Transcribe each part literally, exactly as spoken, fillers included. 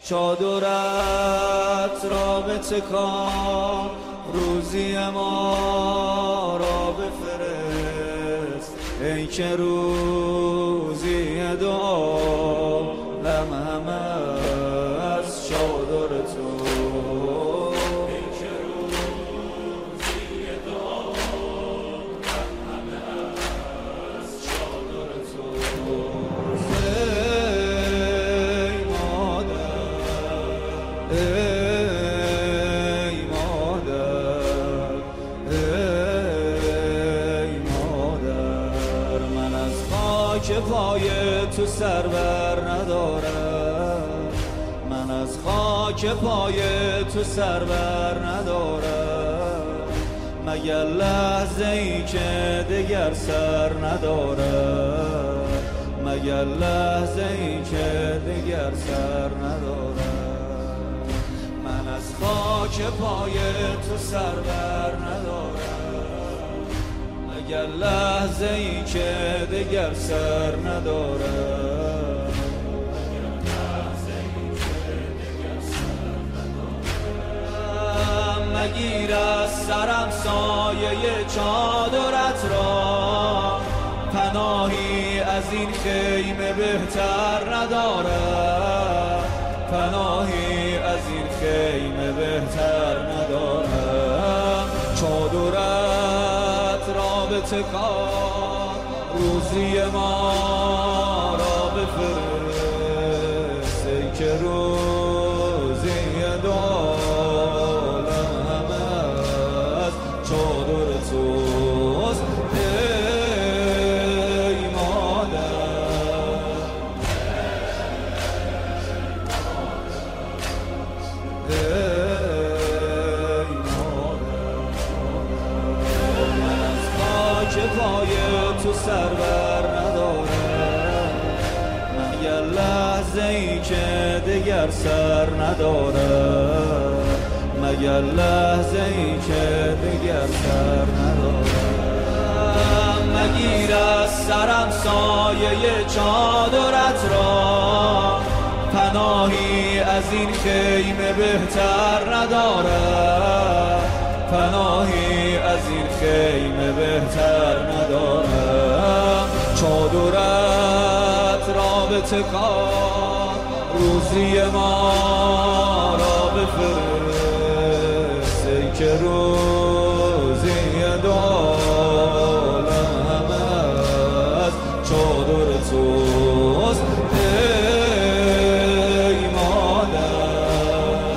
چادرت را بتکان، روزی ما را بفرست، ای که روزی دعا لمهم از چادر تو. که پای تو سر بر ندارم، من از خاک پای تو سر بر ندارم، مگر لحظه ای که دگر سر ندارم، مگر لحظه ای که دگر سر ندارم. من از خاک پای تو سر بر ندارم، مگر لحظه ای که دگر سر ندارم، مگیر از سرم سایه چادرت را، پناهی از این خیمه بهتر ندارم، پناهی از این خیمه بهتر ندارم. چادرت را بتکان، روزی ما را بفرست، ای که روزی دعالم از چادر توست. ای مادر، ای که پای تو سر بر ندارم، مگر لحظه ای که دگر سر ندارم، مگر لحظه ای که دگر سر ندارم. مگیر از سرم سایه چادرت را، پناهی از این خیمه بهتر ندارم، پناهی از این خیمه بهتر ندارم. چادرت را بتکان، روزی ما را بفرست، ای که روزی دعالم از چادر توست. ای مادر،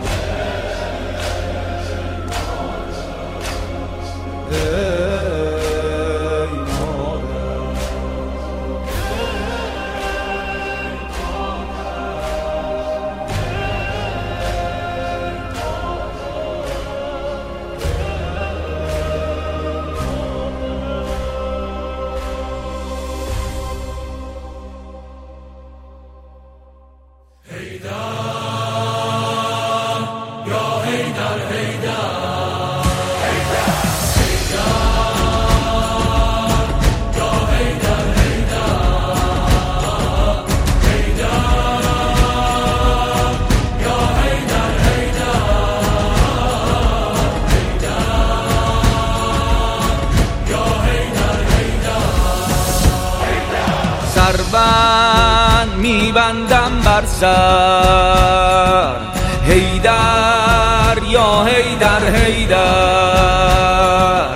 سربند میبندم بر سر، حیدر یا حیدر حیدر،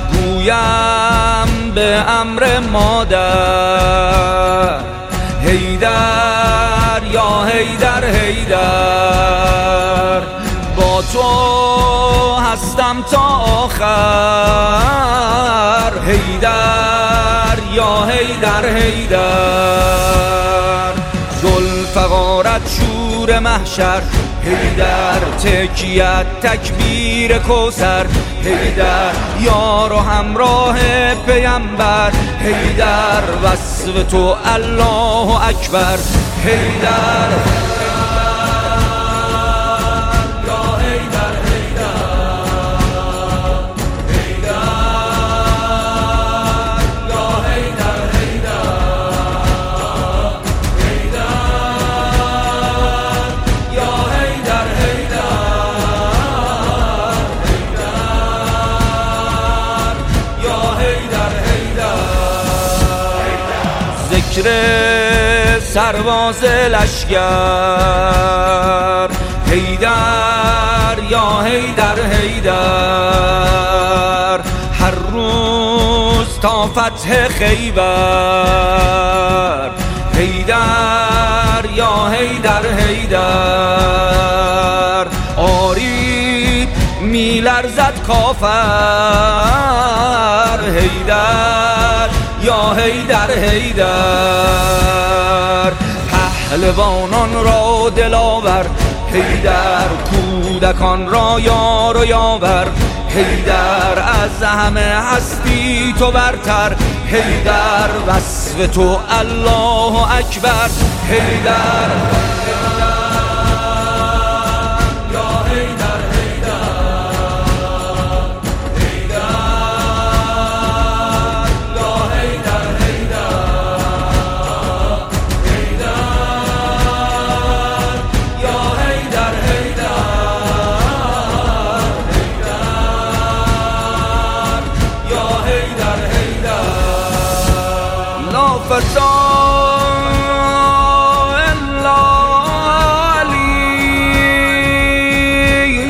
گویم به امر مادر، حیدر یا حیدر حیدر، با تو هستم تا آخر، حیدر یا حیدر حیدر. ذوالفقارت شور محشر، حیدر تکیت تکبیر کوثر، حیدر یار و همراه پیامبر، حیدر وصف تو الله اکبر، حیدر فکر سرباز لشگر. حیدر یا حیدر حیدر، هر روز تا فتح خیبر. حیدر یا حیدر حیدر، آری می لرزد کافر. حیدر یا حیدر حیدر، پهلوانان را دلاور. حیدر کودکان را یار و یاور. حیدر از همه هستی تو برتر. حیدر وصف تو الله اکبر. حیدر فسا الا علی،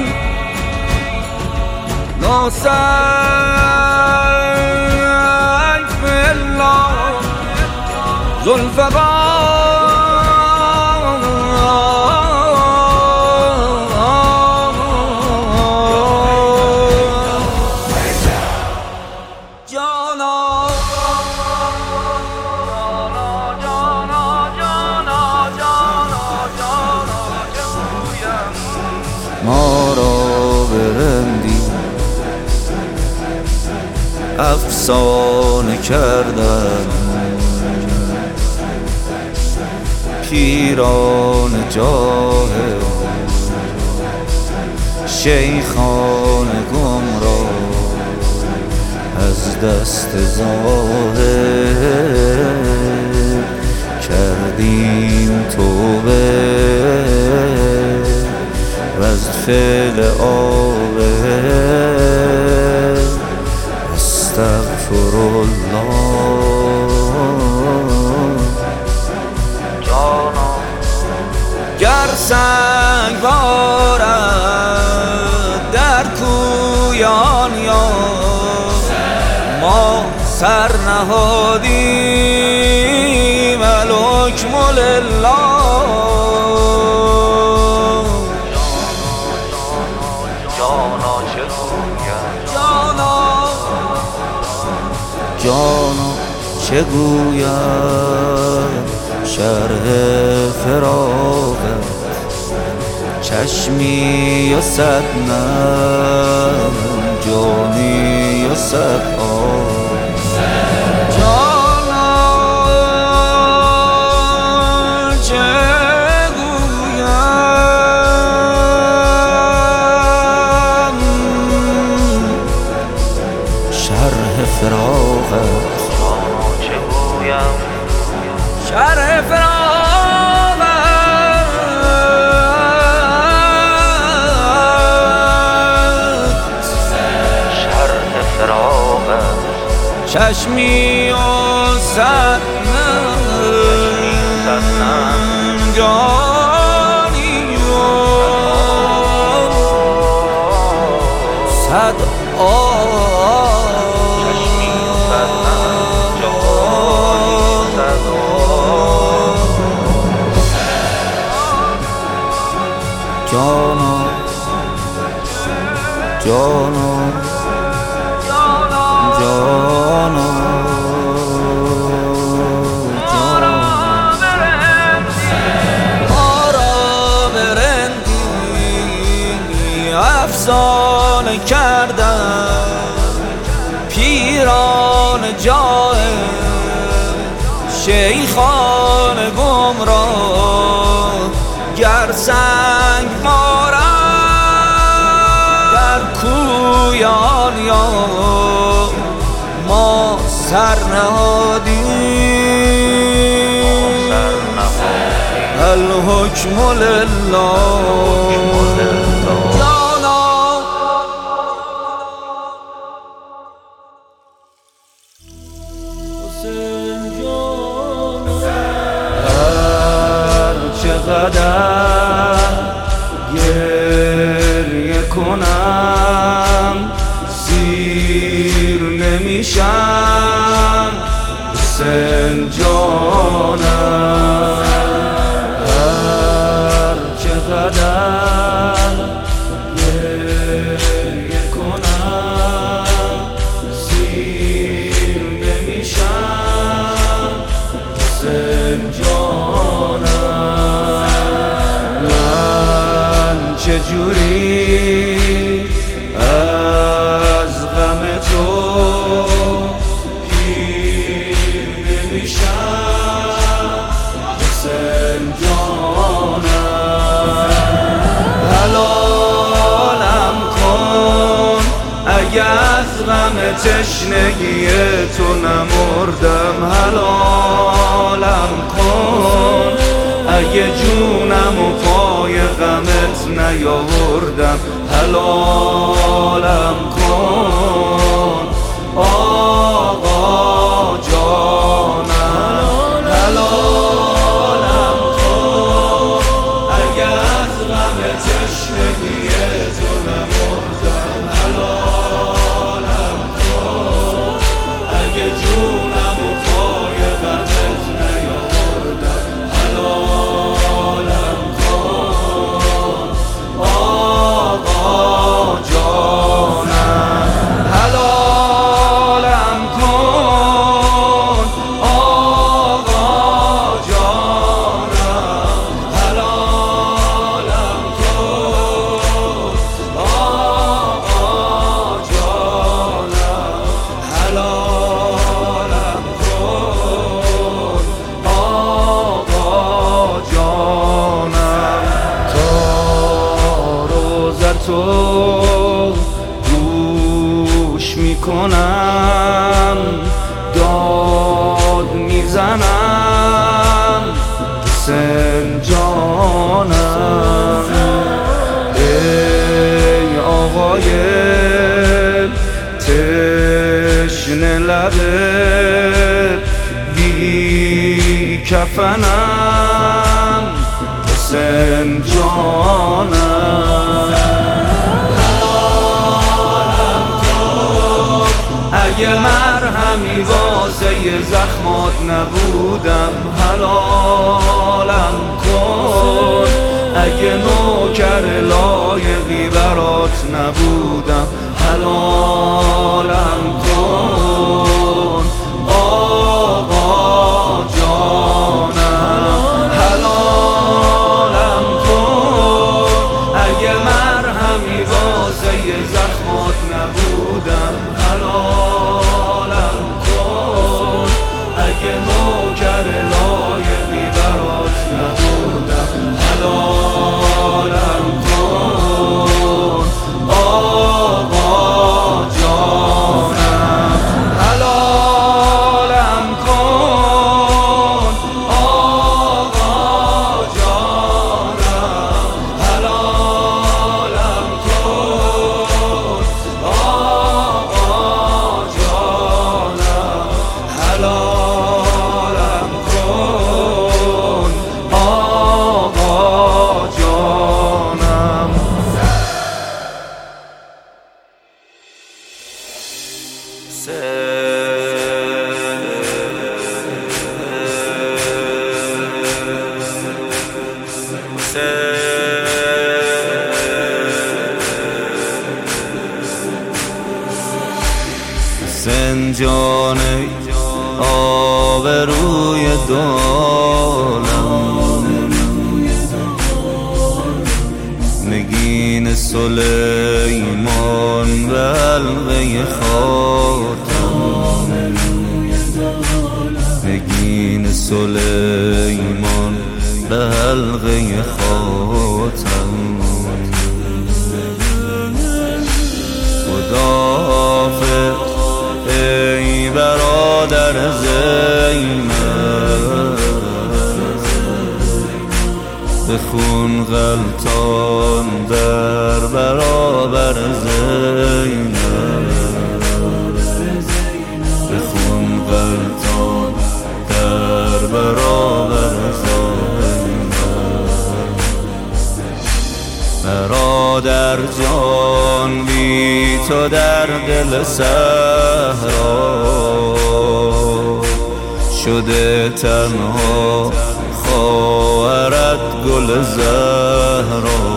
لا سیف الا ذوالفقار. جانا ما را برندی افسانه کردن، پیران جاه شیخان گمراه، از دست ظاهر کردیم توبه، و از فعل آبه استغفرالله. جانا گر سنگ بارد در کویان یا ما سر نهادیم الحکم لله. جانا چه گویم شرح فراقت، چشمی و صد نم جانی و صد آب. جانا چه گویم شرح فراقت، چه گویم شرح فراقت، شرح فراقت. چشمی و صد نم جانی و صد آب. جانا جانا جانا جانا ما را برندی افسانه کردن، پیران جاه شیخان گمراه. گر سنگ مارد در کویان یا ما سر نهادیم الحکم لله. جانا چقدر گریه کنم سیر نمیشم حسین جانم هر چقدر گریه کنم سیر نمیشم حسین جانم من چجوری از غم تو پیر نمیشم حسین جانم حلالم کن اگه از غم تشنگی تو نمردم حلالم کن اگه جونم و پای غمت نیاوردم حلالم کن آقا جانم حلالم کن اگه از غم تشنگی تو نمردم حلالم کن اگه جونم و پای غمت نیاوردم حلالم کن آقا جانم حلالم کن آقا جانم حلالم کن آقا جانم حلالم کن آقا جانم تا روزتو گوش میکنم داد میزنم حسین جانم ای آقای تشنه لبت بی کفنم حسین جانم اگه مرهمی واسه زخمات نبودم حلالم کن اگه نوکر لایقی برات نبودم حلالم کن آقا جانم حلالم کن اگه مرهمی واسه زخمات نبودم حلالم کن اگه نوکر لایقی برات نبودم حلالم کن آقا جانم حلالم کن آقا جانم حلالم کن آقا جانم حلالم کن آقا جانم حسین جان آبروی دولم نگین سلیمان و حلقه خاتم نگین سلیمان به حلقه خاتم خداحافظ ای برادر زینب بخون غلطان در برابر زینب بخون غلطان در برابر زینب بر جان بی تو در دل صحرا شده تنها خواهرت گل زهرا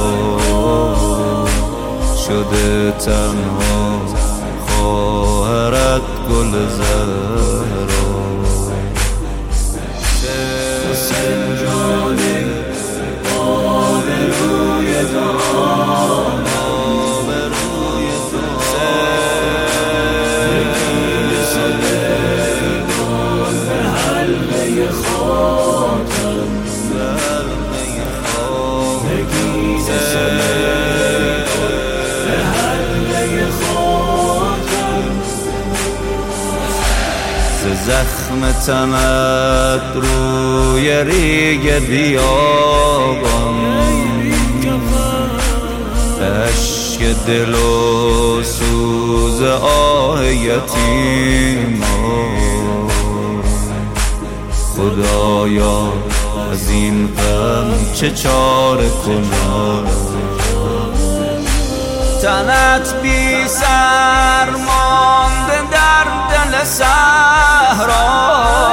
شده تنها خواهرت گل زهرا حسین جانی آبروی دان آبروی دان به حلقه خاتم به حلقه خاتم بگید سلیمان به حلقه خاتم ز زخم تنت روی ریگ بیابان به اشک دل و سوز آه یتیمان خدایا از این غم چه چاره کنم تنت بی سر مانده در دل صحرا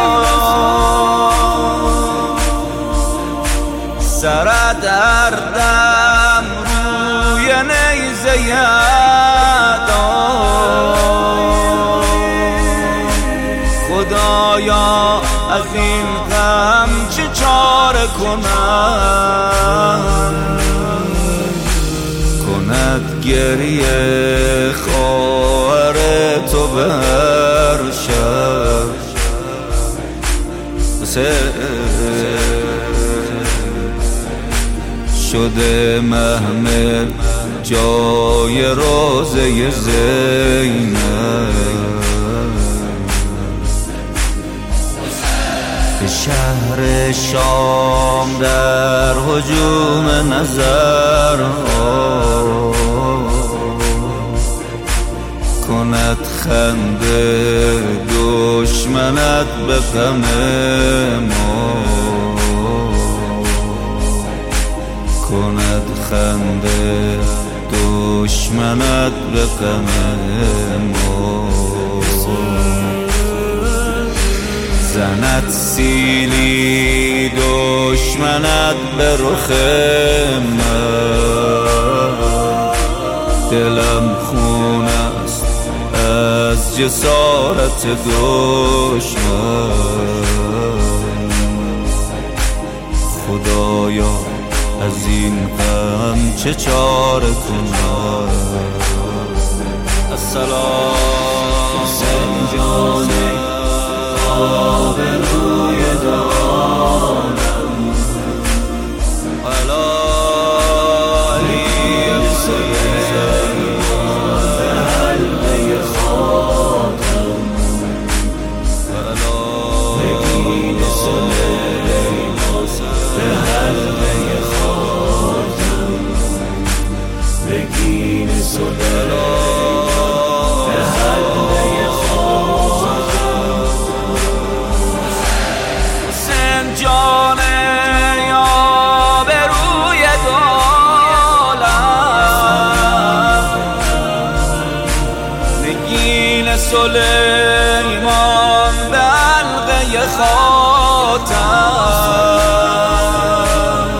سرت هر دم روی نیزه یدا خدایا از این غم چه چاره کنم کند گریه خواهر تو به هر شب شده محمل جای روضه زینب به شهر شام در هجوم نظرها کند خنده دشمنت به غم ما کند خنده دشمنت به غم ما زند سیلی دشمنت به رخ من دلم خون است از جسارت دشمن خدایا از این غم چه چاره کنم السلام حسین جانی آبروی دانم علی علی سلیمان به حلقه خاتم بگید سلیمان به حلقه خاتم بگید سلیمان به حلقه جان آبروی دولت نگین سلیمان به حلقه خاتم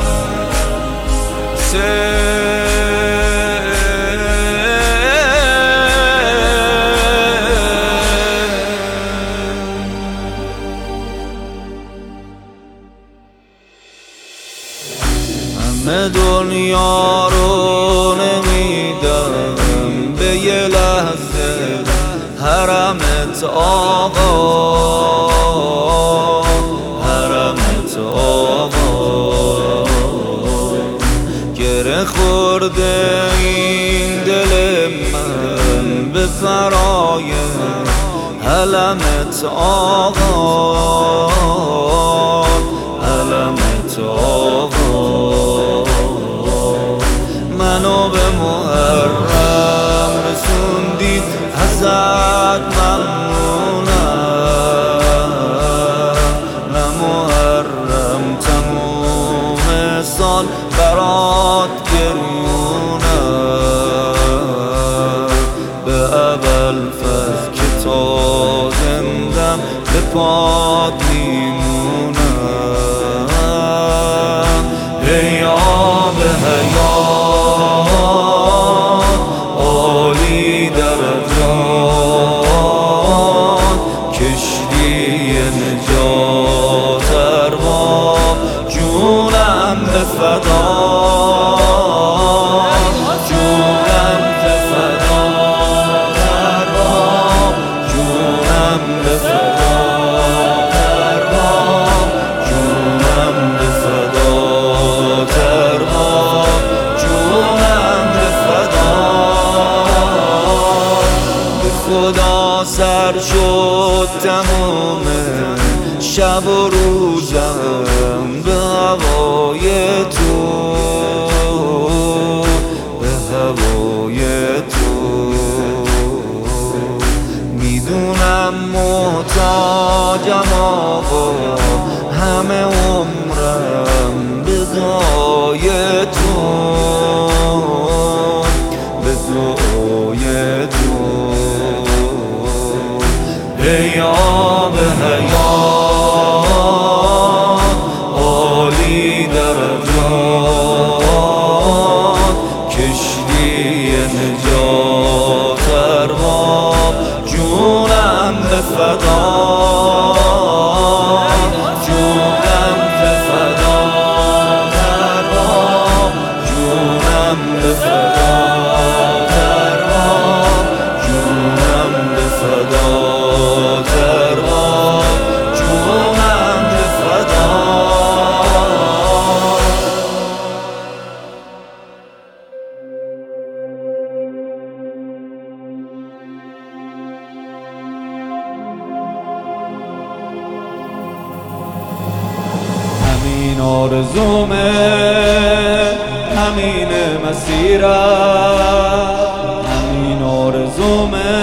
همه دنیا رو نمیدم به یه لحظه حرمت آقا حرمت آقا گره خورده این دل من به فرای علمت آقا علمت آقا منو به محرم رسوندی ازت ممنونم نه محرم تموم سال برات گریونم پات میمونم. ای آب حیات عالی درجات، کشتی نجات ارباب جونم به فدا، جونم به فدا ارباب، جونم به فدا ارباب، جونم به فدا ارباب، جونم به فدا. به خدا سر شد تمام شب و روزم به هوای تو، به هوای تو. میدونم محتاجم آقا همه عمرم به دعای تو، به دعای تو. ای آب حیات عالی درجات، کشتی نجات ارباب جونم به فدا، جونم به فدا ارباب، جونم به فدا ارباب، جونم به فدا ارباب، جونم به فدا. همین آرزومه، همین مسیرم، همین آرزومه،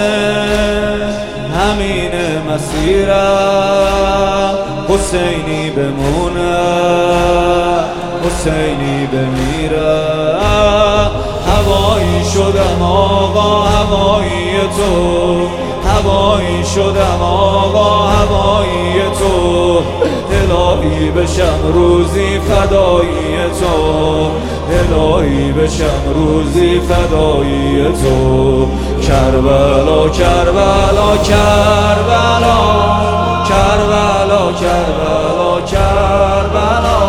همین مسیرم. حسینی بمونه، حسینی بمیره. هوایی شدم آقا هوایی تو، هوایی شدم آقا هوایی تو. الهی بشم روزی فدایی تو، الهی بشم روزی فدایی تو. کربلا کربلا کربلا کربلا کربلا کربلا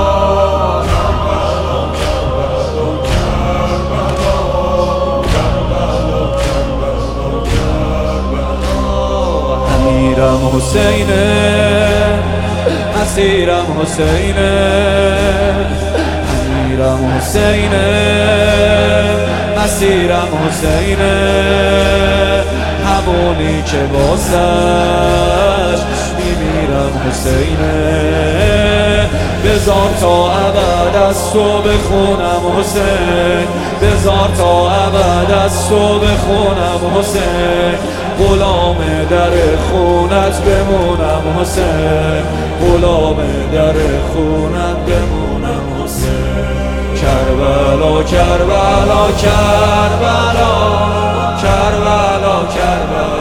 امیرم حسینه، اسیرم حسینه، امیرم حسینه، مسیرم حسینه. همونی که واسش میمیرم حسینه. بذار تا ابد از تو بخونم حسین، بذار تا ابد از تو بخونم حسین. غلام در خونت بمونم حسین، غلام در خونت بمونم حسین. کربلا کربلا کربلا کربلا کربلا